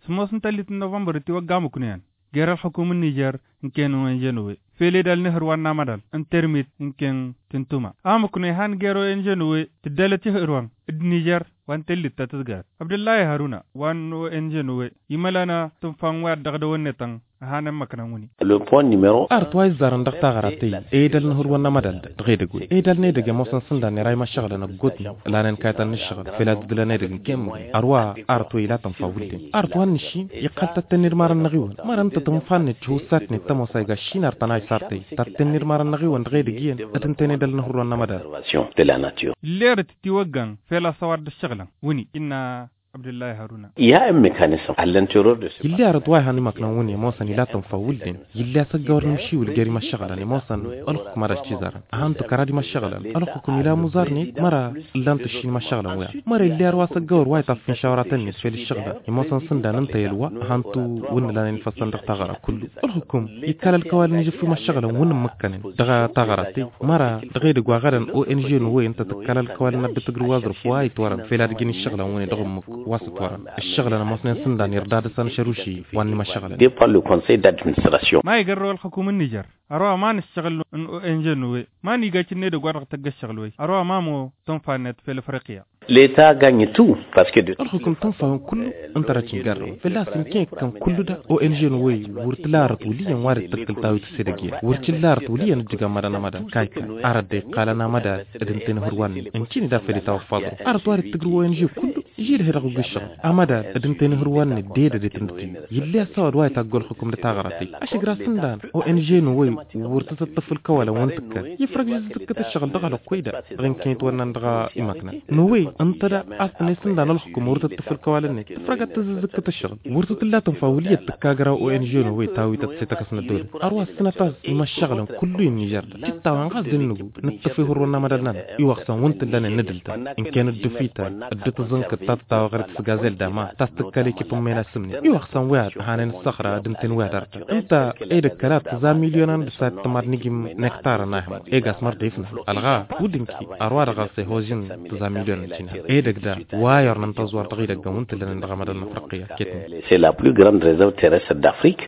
سموسن تلت نوفمبر توقع مكنيان غير الحكومة النيجر إن كانوا إنجنوي في ليد النهر وانا مدل انترميت إن كان تنتوما مكني هان غيرو إنجنوي تدالته إروان النيجر وان تلت تتزغر عبد الله هارونا وان إنجنوي يملانا تنفان واد دغدوان نتان Le point numéro artois zaran dakta garati edal nahur wana madal dghedegu edal nedege mosan sanda ne ray mashagala na gotni lanen kaytan nishgal filad dila nedege kem arwa arto ila tan fawulti artoan nishi yaqalta tanir maran nagiwan maran tatanfan chusat ne tamosay ga shinar tanay sarti tatanir maran nagiwan dghedegien atantene dal nahur wana madal de la nature leret tiwagan fela sawad shaglan woni inna عبد الله هارونا يا ميكانيزم à l'intérieur de ce يلي أرضواي هاني مكنون يا موسن لا تنفولين يلي سجور نمشي والجري ما شغلة يا موسن ألخ مرة شجرة هان تكرادي ما شغلة ألخكم إلى مزارني مرة لان تشين ما شغلة ويا مرة اللي أروا سجور واي تفين شاورتني في الشغلة يا موسن سندان أنت يلوا هان تو ون لا نفصل تغرى كله ألخكم يكال الكوال نجف ما شغلة ون مكانين دغا تغرتي مرة دغير جواغرن أو إنجين وين أنت تكال الكوال نبي تجرو وظرف واي تورن في لا تجيني الشغلة وين دغمك واسط ورا الشغله انا مصنع سندان يرداد سن شروشي واني ما شغله دي بار لو كونساي دادمنستراسيون ما يقروا الحكومه النيجر اروا ما نشتغل انجنوي ما نيجاتي ني دغور تغشغلوي اروا ما مو تنفانت في افريقيا l'état gagne tout parce que de الحكومه تنفع كله انت راتي غير في لاس كان كله ده او انجنوي ورتلارت وليا وارد تكلتاوي تسيدغي ورتلارت وليا ندغا مدانا مدا كايكا ارد قالنا مدا ادنتين هروان انكيني دا في توفاض ارد وارد تغرو انجي كله يجي هرغو غشو امدا ادنتين هروان ديد دتنتين يلي صار واي تاغول حكومه تاغراتي اشغرا سندان او انجنوي ورتت الطفل كولا وانتك يفرق جزتك الشغل دغلو كويدا غين كينت ونندغا يمكن نوي انت دا اصلا سندان الحكومه ورتت الطفل كولا فرقت تزكت الشغل ورتت لا تنفاوليه تكاغرا او انجنوي تاوي تسيتكسن الدول اروا سنتاز ما الشغل كله النيجر حتى وان غازنو نتفي هرونا مدلنا يوخسن وانت لنا ندلتا ان كان الدفيتا الدتزنك تاتا وغرت سغازل دما تستكلي كيف مينا سمني يوخسن واد هانن الصخره دمتن وادر انت ايد كرات زا مليونان بسات تمار نيجم نكتار ناهم ايغاس مرديفنا الغا ودنكي اروا رغاسي هوجين تزا مليون تشينا ايدك دا واير ننتظر تغيدك وانت لنا نغمدنا فرقيه كيتن c'est la plus grande réserve terrestre d'Afrique